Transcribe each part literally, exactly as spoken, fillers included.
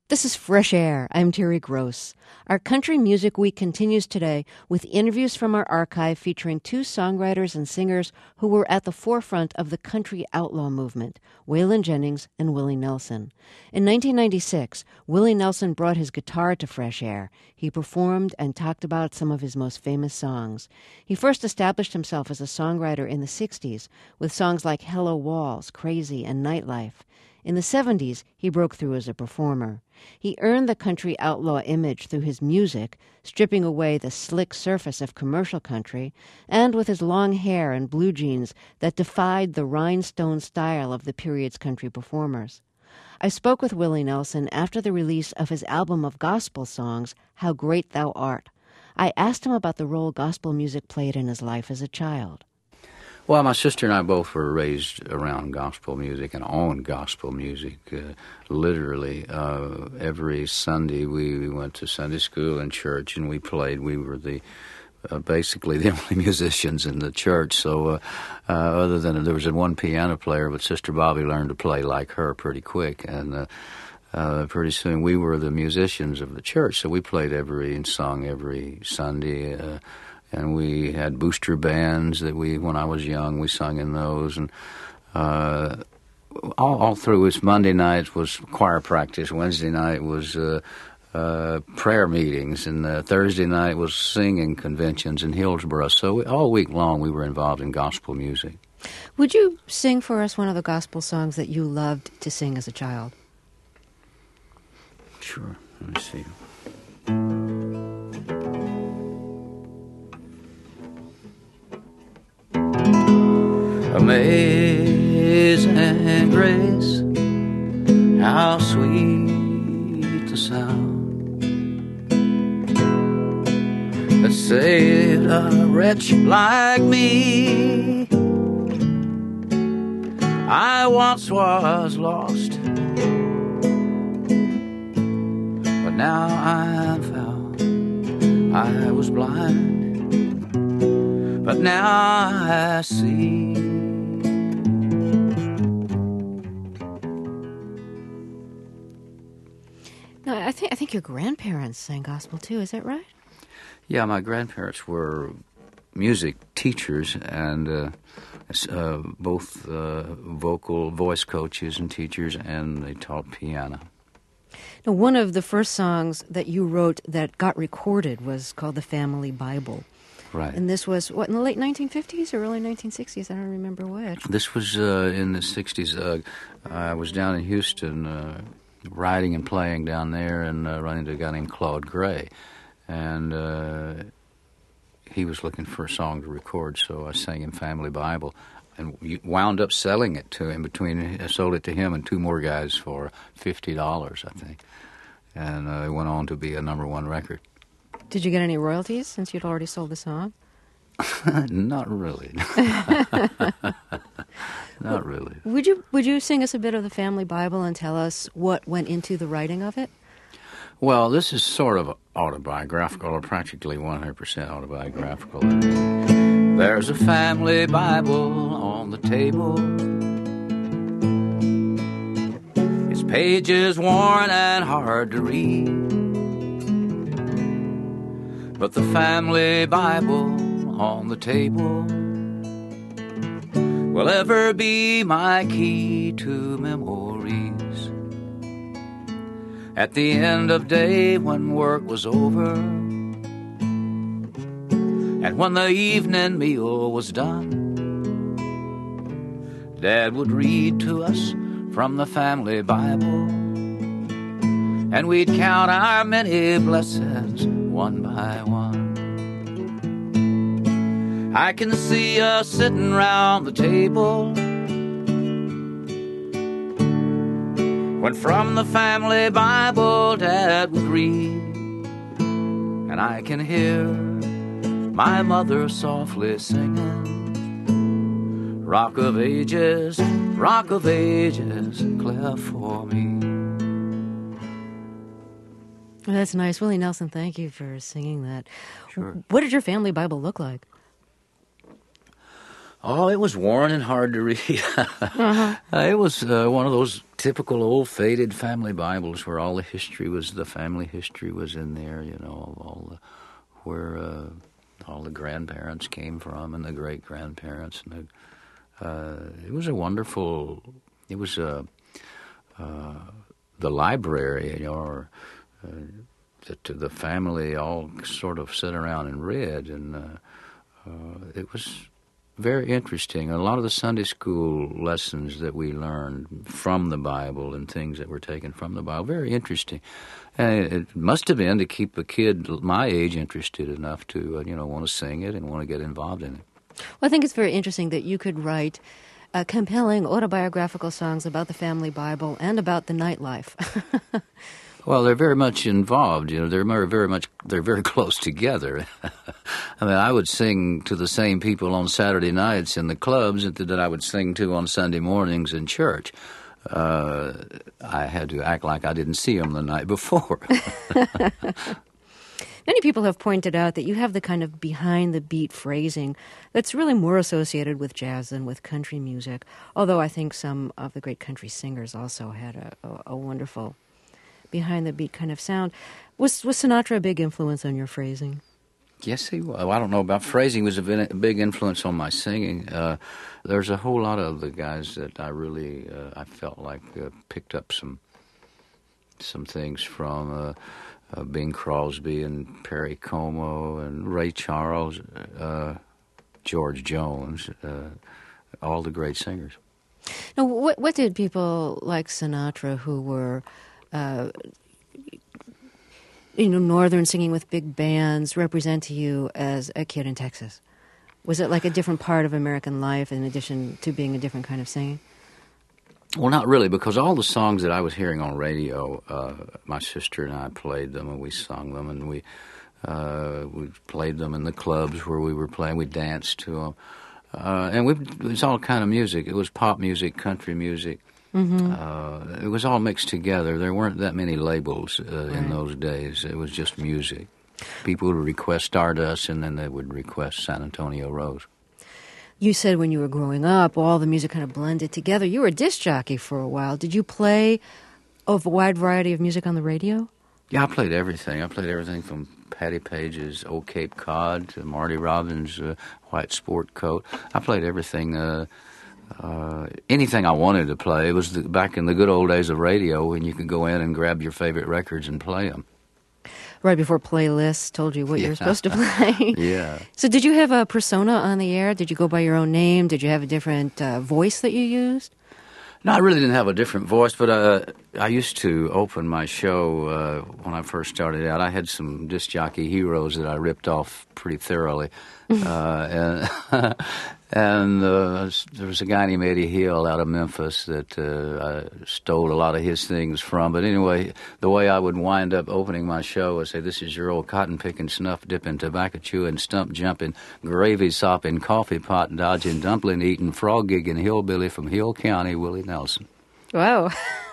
This is Fresh Air. I'm Terry Gross. Our Country Music Week continues today with interviews from our archive featuring two songwriters and singers who were at the forefront of the country outlaw movement, Waylon Jennings and Willie Nelson. In nineteen ninety-six, Willie Nelson brought his guitar to Fresh Air. He performed and talked about some of his most famous songs. He first established himself as a songwriter in the sixties with songs like Hello Walls, Crazy, and Nightlife. In the seventies, he broke through as a performer. He earned the country outlaw image through his music, stripping away the slick surface of commercial country, and with his long hair and blue jeans that defied the rhinestone style of the period's country performers. I spoke with Willie Nelson after the release of his album of gospel songs, How Great Thou Art. I asked him about the role gospel music played in his life as a child. Well, my sister and I both were raised around gospel music and on gospel music, uh, literally. Uh, every Sunday we, we went to Sunday school and church, and we played. We were the uh, basically the only musicians in the church. So uh, uh, other than there was one piano player, but Sister Bobby learned to play like her pretty quick, and uh, uh, pretty soon we were the musicians of the church. So we played every and sung every Sunday. Uh, And we had booster bands that we, when I was young, we sung in those. And uh, all, all through its Monday nights was choir practice. Wednesday night was uh, uh, prayer meetings. And uh, Thursday night was singing conventions in Hillsborough. So we, all week long we were involved in gospel music. Would you sing for us one of the gospel songs that you loved to sing as a child? Sure. Let me see. Amazing grace, how sweet the sound that saved a wretch like me. I once was lost, but now I'm found. I was blind, but now I see. No, I think I think your grandparents sang gospel too. Is that right? Yeah, my grandparents were music teachers and uh, uh, both uh, vocal voice coaches and teachers, and they taught piano. Now, one of the first songs that you wrote that got recorded was called "The Family Bible." Right. And this was, what, in the late nineteen fifties or early nineteen sixties? I don't remember which. This was uh, in the sixties. Uh, I was down in Houston uh, writing and playing down there, and uh, running into a guy named Claude Gray. And uh, he was looking for a song to record, so I sang him Family Bible. And wound up selling it to him. Between I sold it to him and two more guys for fifty dollars, I think. And uh, it went on to be a number one record. Did you get any royalties since you'd already sold the song? Not really. Not really. Would you Would you sing us a bit of the Family Bible and tell us what went into the writing of it? Well, this is sort of autobiographical, or practically one hundred percent autobiographical. There's a family Bible on the table. Its pages worn and hard to read, but the family Bible on the table will ever be my key to memories. At the end of day, when work was over, and when the evening meal was done, Dad would read to us from the family Bible, and we'd count our many blessings one by one. I can see us sitting round the table when from the family Bible Dad would read, and I can hear my mother softly singing, Rock of Ages, Rock of Ages, cleft for me. Well, that's nice. Willie Nelson, thank you for singing that. Sure. What did your family Bible look like? Oh, it was worn and hard to read. uh-huh. uh, it was uh, one of those typical old faded family Bibles where all the history was, the family history was in there, you know, all the, where uh, all the grandparents came from and the great-grandparents. And the, uh, it was a wonderful, it was a, uh, the library, you know, or uh, the, the family all sort of sat around and read, and uh, uh, it was very interesting. A lot of the Sunday school lessons that we learned from the Bible and things that were taken from the Bible, very interesting. And it must have been to keep a kid my age interested enough to, uh, you know, want to sing it and want to get involved in it. Well, I think it's very interesting that you could write uh, compelling autobiographical songs about the family Bible and about the nightlife. Well, they're very much involved. You know, they're very, very much. They're very close together. I mean, I would sing to the same people on Saturday nights in the clubs that I would sing to on Sunday mornings in church. Uh, I had to act like I didn't see them the night before. Many people have pointed out that you have the kind of behind-the-beat phrasing that's really more associated with jazz than with country music, although I think some of the great country singers also had a, a, a wonderful behind-the-beat kind of sound. Was, was Sinatra a big influence on your phrasing? Yes, he was. Well, I don't know about phrasing. He was a big influence on my singing. Uh, there's a whole lot of the guys that I really, uh, I felt like uh, picked up some some things from uh, uh, Bing Crosby and Perry Como and Ray Charles, uh, George Jones, uh, all the great singers. Now, what, what did people like Sinatra who were Uh, you know, northern singing with big bands represent to you as a kid in Texas? Was it like a different part of American life in addition to being a different kind of singing? Well, not really, because all the songs that I was hearing on radio, uh, my sister and I played them, and we sung them, and we uh, we played them in the clubs where we were playing. We danced to them, uh, and we, it was all kind of music. It was pop music, country music. Mm-hmm. Uh, it was all mixed together. There weren't that many labels uh, right. in those days. It was just music. People would request Stardust, and then they would request San Antonio Rose. You said when you were growing up, all the music kind of blended together. You were a disc jockey for a while. Did you play a wide variety of music on the radio? Yeah, I played everything. I played everything from Patti Page's Old Cape Cod to Marty Robbins' uh, White Sport Coat. I played everything. Uh, Uh, anything I wanted to play. It was the, back in the good old days of radio when you could go in and grab your favorite records and play them. Right before playlists told you what yeah. you were supposed to play. Yeah. So did you have a persona on the air? Did you go by your own name? Did you have a different uh, voice that you used? No, I really didn't have a different voice, but uh, I used to open my show uh, when I first started out. I had some disc jockey heroes that I ripped off pretty thoroughly. uh, and and uh, there was a guy named Eddie Hill out of Memphis that uh, I stole a lot of his things from. But anyway, the way I would wind up opening my show was say, "This is your old cotton-picking, snuff-dipping, tobacco-chewing, stump-jumping, gravy-sopping, coffee-pot dodging, dumpling-eating, frog-gigging hillbilly from Hill County, Willie Nelson." Wow.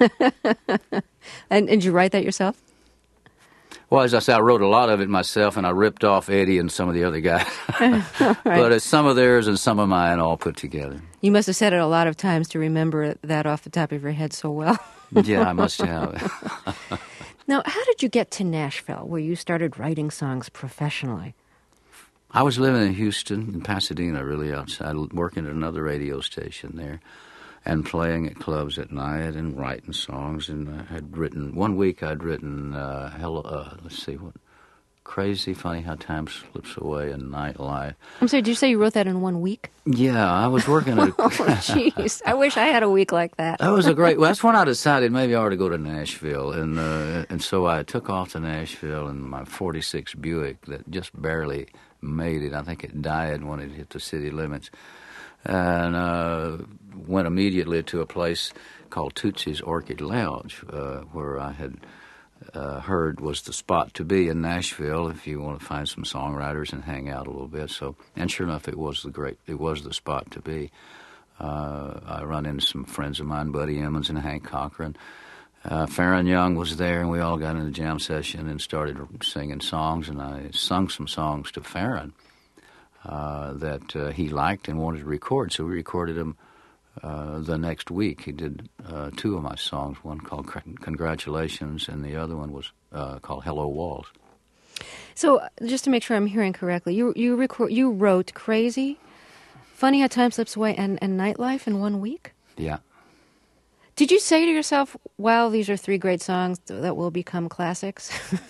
and, and did you write that yourself? Well, as I said, I wrote a lot of it myself, and I ripped off Eddie and some of the other guys. Right. But it's some of theirs and some of mine all put together. You must have said it a lot of times to remember that off the top of your head so well. Yeah, I must have. Now, how did you get to Nashville, where you started writing songs professionally? I was living in Houston, in Pasadena, really outside, working at another radio station there, and playing at clubs at night and writing songs. And I had written, one week I'd written, uh, hello, uh, let's see, what, Crazy Funny How Time Slips Away in Nightlife. I'm sorry, did you say you wrote that in one week? Yeah, I was working at a... Oh, jeez. I wish I had a week like that. That was a great... Well, that's when I decided maybe I ought to go to Nashville. And uh, and so I took off to Nashville in my forty-six Buick that just barely made it. I think it died when it hit the city limits. And uh, went immediately to a place called Tootsie's Orchid Lounge, uh, where I had uh, heard was the spot to be in Nashville if you want to find some songwriters and hang out a little bit. So, and sure enough, it was the great, it was the spot to be. Uh, I run into some friends of mine, Buddy Emmons and Hank Cochran. Uh, Farron Young was there, and we all got in a jam session and started singing songs. And I sung some songs to Farron. uh, that uh, he liked and wanted to record, so we recorded them uh, the next week. He did uh, two of my songs, one called Congratulations, and the other one was uh, called Hello Walls. So, just to make sure I'm hearing correctly, you you record, you wrote Crazy, Funny How Time Slips Away, and, and Nightlife in one week? Yeah. Did you say to yourself, wow, these are three great songs that will become classics?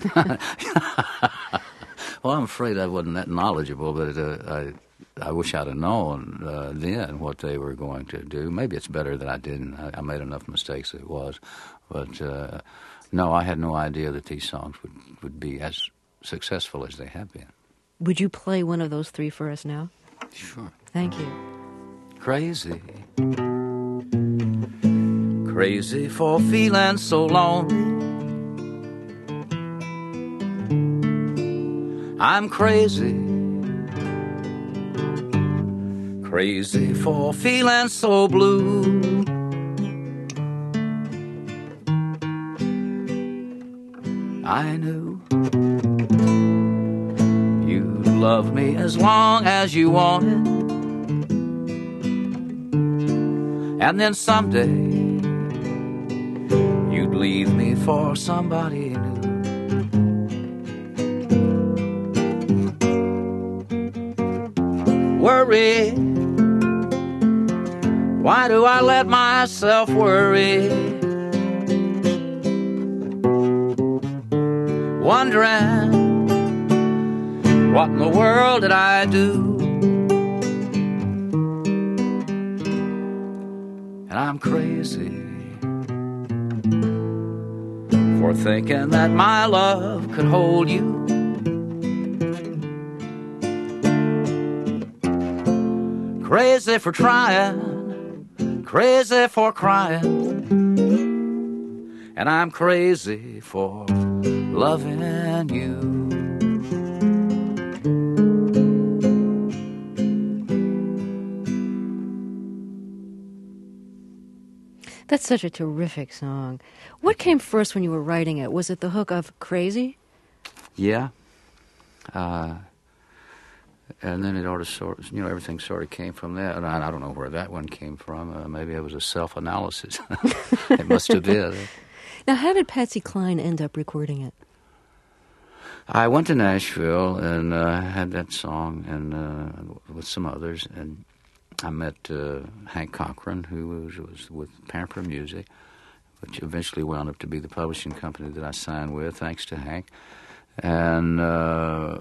Well, I'm afraid I wasn't that knowledgeable, but uh, I I wish I'd have known uh, then what they were going to do. Maybe it's better that I didn't. I, I made enough mistakes as it was. But, uh, no, I had no idea that these songs would, would be as successful as they have been. Would you play one of those three for us now? Sure. Thank you. Crazy. Crazy for feeling so lonely. I'm crazy. Crazy for feeling so blue. I knew you'd love me as long as you wanted, and then someday you'd leave me for somebody new. Worry, why do I let myself worry? Wondering, what in the world did I do? And I'm crazy for thinking that my love could hold you. Crazy for trying, crazy for crying, and I'm crazy for loving you. That's such a terrific song. What came first when you were writing it? Was it the hook of Crazy? Yeah. Uh, and then it ought to sort of, you know, everything sort of came from that. And I, I don't know where that one came from. Uh, maybe it was a self-analysis. It must have been. Now, how did Patsy Cline end up recording it? I went to Nashville and uh, had that song and uh, with some others, and I met uh, Hank Cochran, who was, was with Pamper Music, which eventually wound up to be the publishing company that I signed with, thanks to Hank. And uh,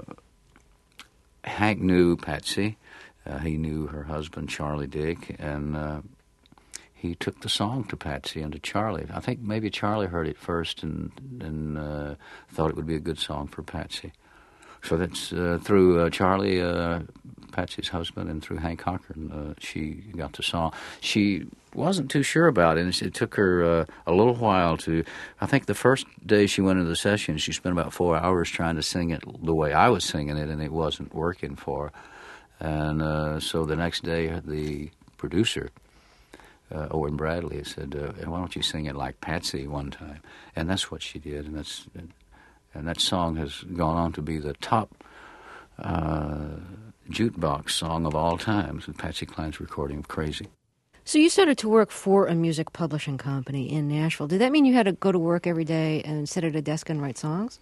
Hank knew Patsy. Uh, he knew her husband, Charlie Dick, and uh, he took the song to Patsy and to Charlie. I think maybe Charlie heard it first and, and uh, thought it would be a good song for Patsy. So that's uh, through uh, Charlie, uh, Patsy's husband, and through Hank Cochran, uh, she got the song. She wasn't too sure about it, and it took her uh, a little while to... I think the first day she went into the session, she spent about four hours trying to sing it the way I was singing it, and it wasn't working for her. And uh, so the next day, the producer, uh, Owen Bradley, said, uh, why don't you sing it like Patsy one time? And that's what she did, and that's... And that song has gone on to be the top uh, jukebox song of all times with Patsy Cline's recording of Crazy. So you started to work for a music publishing company in Nashville. Did that mean you had to go to work every day and sit at a desk and write songs?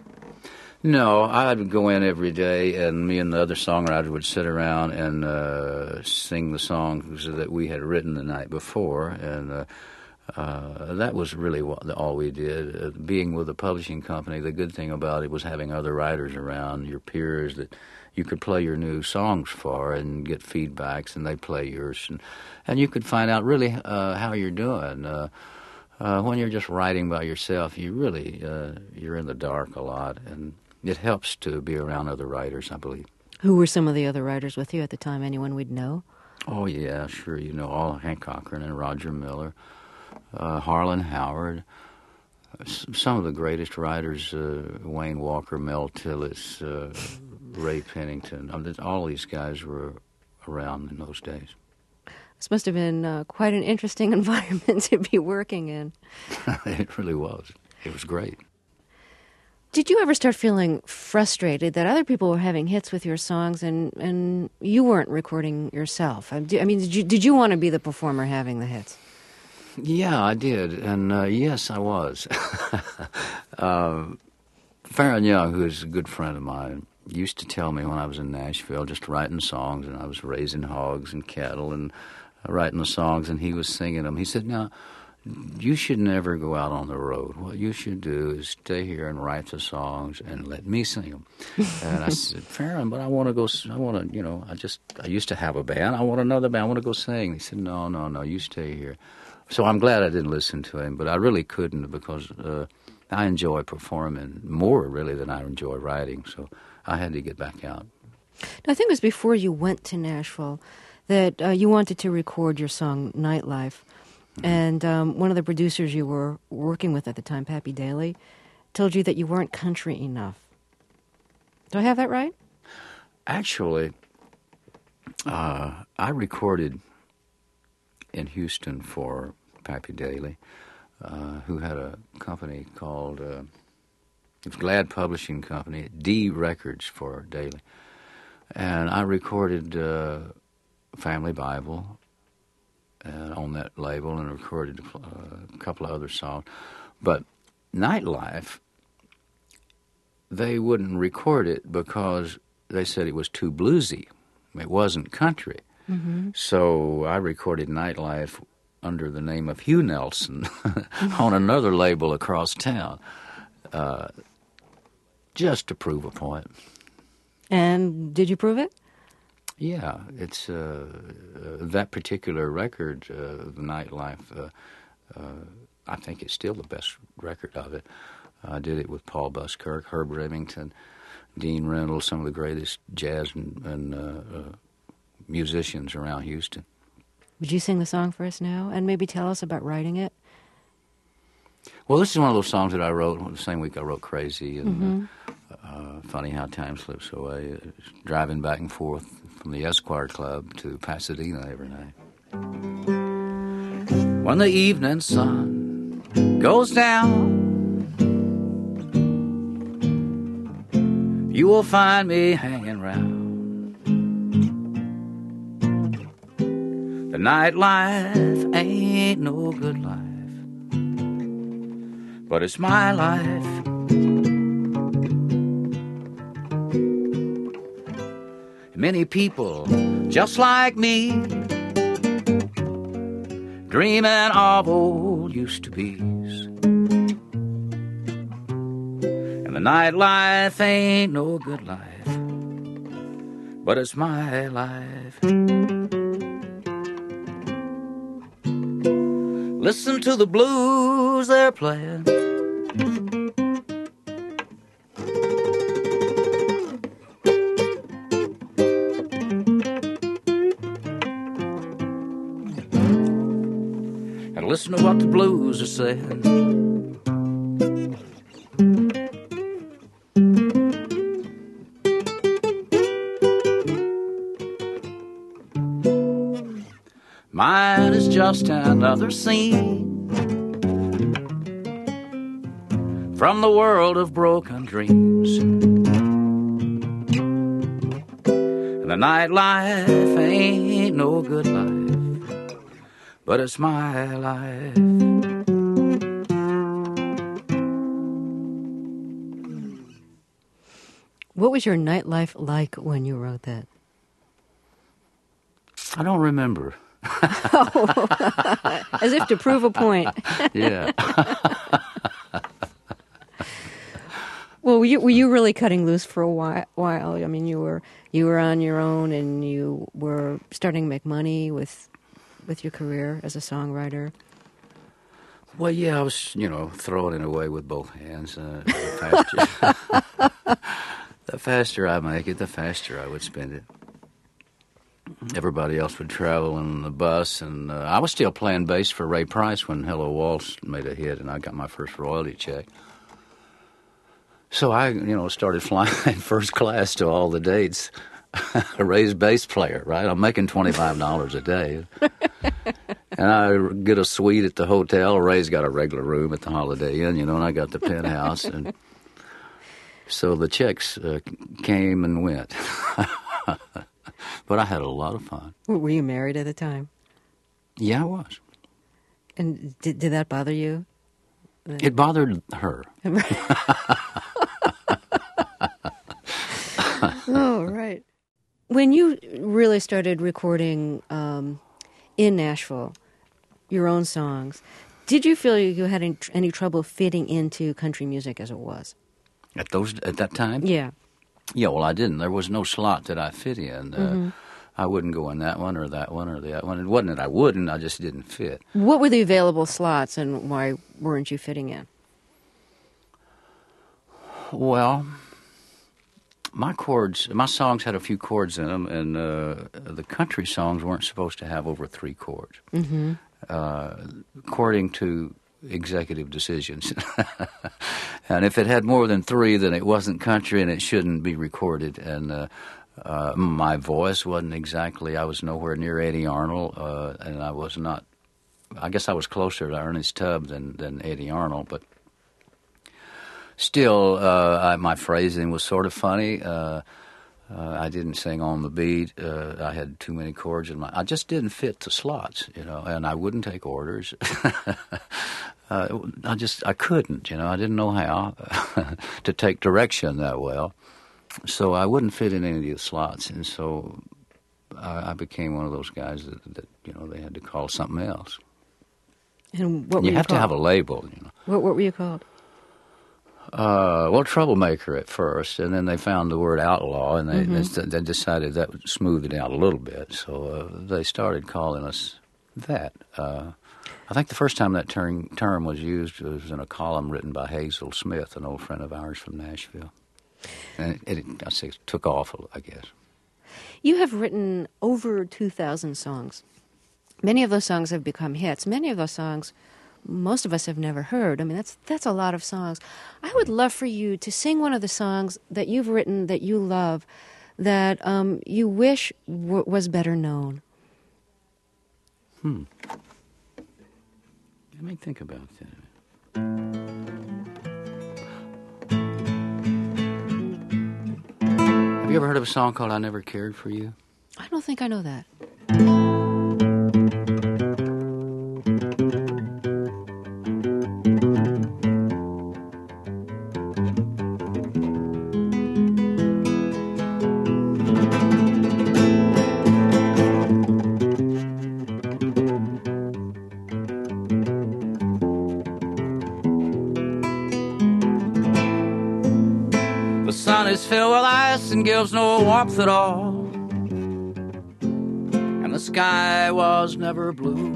No, I would go in every day, and me and the other songwriter would sit around and uh, sing the songs that we had written the night before, and uh, Uh, that was really what, all we did. Uh, being with a publishing company, the good thing about it was having other writers around, your peers that you could play your new songs for and get feedbacks, and they play yours, and and you could find out really uh, how you're doing. Uh, uh, when you're just writing by yourself, you really uh, you're in the dark a lot, and it helps to be around other writers, I believe. Who were some of the other writers with you at the time? Anyone we'd know? Oh yeah, sure. You know, all Hank Cochran and Roger Miller. Uh, Harlan Howard, uh, some of the greatest writers, uh, Wayne Walker, Mel Tillis, uh, Ray Pennington, I mean, all these guys were around in those days. This must have been uh, quite an interesting environment to be working in. It really was. It was great. Did you ever start feeling frustrated that other people were having hits with your songs and, and you weren't recording yourself? I mean, did you did you want to be the performer having the hits? Yeah, I did, and uh, yes, I was. uh, Farron Young, who is a good friend of mine, used to tell me when I was in Nashville, just writing songs, and I was raising hogs and cattle and writing the songs, and he was singing them. He said, now, you should never go out on the road. What you should do is stay here and write the songs and let me sing them. And I said, Farron, but I want to go, I want to, you know, I just, I used to have a band. I want another band. I want to go sing. He said, no, no, no, you stay here. So I'm glad I didn't listen to him, but I really couldn't because uh, I enjoy performing more, really, than I enjoy writing. So I had to get back out. I think it was before you went to Nashville that uh, you wanted to record your song Nightlife. Mm-hmm. And um, one of the producers you were working with at the time, Pappy Daly, told you that you weren't country enough. Do I have that right? Actually, uh, I recorded in Houston for Pappy Daly, uh, who had a company called, uh, it was Glad Publishing Company, D Records for Daly. And I recorded uh, Family Bible uh, on that label and recorded uh, a couple of other songs. But Nightlife, they wouldn't record it because they said it was too bluesy. It wasn't country. Mm-hmm. So I recorded Nightlife under the name of Hugh Nelson on another label across town, uh, just to prove a point. And did you prove it? Yeah, it's uh, uh, that particular record, uh, Nightlife. Uh, uh, I think it's still the best record of it. I did it with Paul Buskirk, Herb Remington, Dean Reynolds, some of the greatest jazz and, and uh, uh, musicians around Houston. Would you sing the song for us now and maybe tell us about writing it? Well, this is one of those songs that I wrote the same week I wrote Crazy and mm-hmm. uh, uh, Funny How Time Slips Away, uh, driving back and forth from the Esquire Club to Pasadena every night. When the evening sun goes down, you will find me hanging round. The nightlife ain't no good life, but it's my life. Many people just like me, dreaming of old used-to-be's. And the nightlife ain't no good life, but it's my life. Listen to the blues they're playing. And listen to what the blues are saying. Mine is just another scene from the world of broken dreams. And the nightlife ain't no good life, but it's my life. What was your nightlife like when you wrote that? I don't remember. Oh, as if to prove a point. Yeah. Well, were you, were you really cutting loose for a while, while? I mean, you were you were on your own and you were starting to make money with with your career as a songwriter. Well, yeah, I was, you know, throwing it away with both hands. Uh, the, faster, the faster I make it, the faster I would spend it. Everybody else would travel in the bus, and uh, I was still playing bass for Ray Price when Hello Waltz made a hit, and I got my first royalty check. So I, you know, started flying first class to all the dates. Ray's bass player, right? I'm making twenty-five dollars a day. And I get a suite at the hotel. Ray's got a regular room at the Holiday Inn, you know, and I got the penthouse. And So the checks uh, came and went. But I had a lot of fun. Were you married at the time? Yeah, I was. And did, did that bother you? It bothered her. Oh, right. When you really started recording um, in Nashville your own songs, did you feel you had any, any trouble fitting into country music as it was? At those at that time? Yeah. Yeah, well, I didn't. There was no slot that I fit in. Uh, Mm-hmm. I wouldn't go in that one or that one or that one. It wasn't that I wouldn't, I just didn't fit. What were the available slots and why weren't you fitting in? Well, my chords, my songs had a few chords in them, and uh, the country songs weren't supposed to have over three chords, Mm-hmm. uh, according to executive decisions. And if it had more than three, then it wasn't country and it shouldn't be recorded. And uh, uh, my voice wasn't exactly, I was nowhere near Eddie Arnold, uh, and I was not, I guess I was closer to Ernest Tubb than, than Eddie Arnold, but still, uh, I, my phrasing was sort of funny. Uh, uh, I didn't sing on the beat. Uh, I had too many chords in my. I just didn't fit the slots, you know. And I wouldn't take orders. uh, I just I couldn't, you know. I didn't know how to take direction that well, so I wouldn't fit in any of the slots. And so I, I became one of those guys that, that you know they had to call something else. And what were you you have called? to have a label, you know. What, what were you called? Uh, well, troublemaker at first, and then they found the word outlaw, and they, Mm-hmm. they decided that would smooth it out a little bit. So uh, they started calling us that. Uh, I think the first time that term, term was used was in a column written by Hazel Smith, an old friend of ours from Nashville. And it, it I say, took off, I guess. You have written over two thousand songs. Many of those songs have become hits. Many of those songs most of us have never heard. I mean, that's that's a lot of songs. I would love for you to sing one of the songs that you've written that you love, that um, you wish w- was better known. Hmm. Let me think about that. Have you ever heard of a song called I Never Cared for You? I don't think I know that. The sun is filled with ice and gives no warmth at all, and the sky was never blue.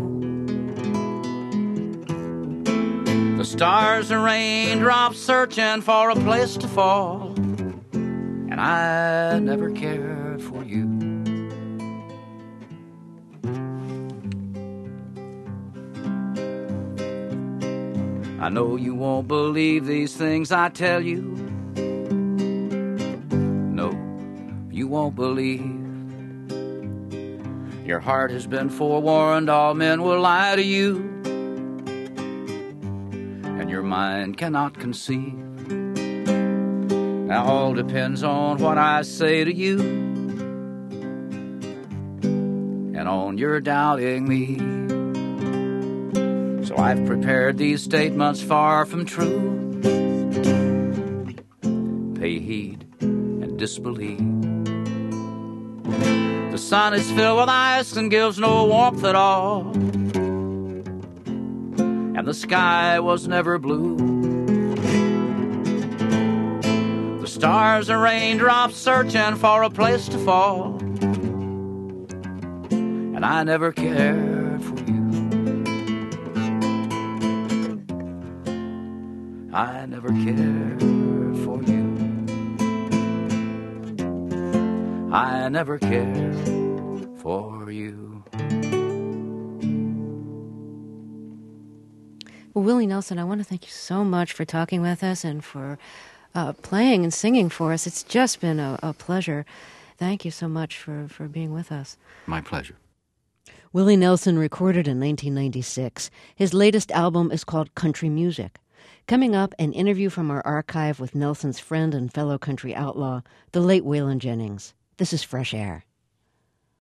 The stars and raindrops searching for a place to fall, and I never cared for you. I know you won't believe these things I tell you. You won't believe. Your heart has been forewarned, all men will lie to you, and your mind cannot conceive. Now all depends on what I say to you, and on your doubting me. So I've prepared these statements far from true. Pay heed and disbelieve. The sun is filled with ice and gives no warmth at all, and the sky was never blue. The stars and raindrops searching for a place to fall, and I never cared for you. I never cared for you. I never cared for you. Well, Willie Nelson, I want to thank you so much for talking with us and for uh, playing and singing for us. It's just been a, a pleasure. Thank you so much for, for being with us. My pleasure. Willie Nelson recorded in nineteen ninety-six. His latest album is called Country Music. Coming up, an interview from our archive with Nelson's friend and fellow country outlaw, the late Waylon Jennings. This is Fresh Air.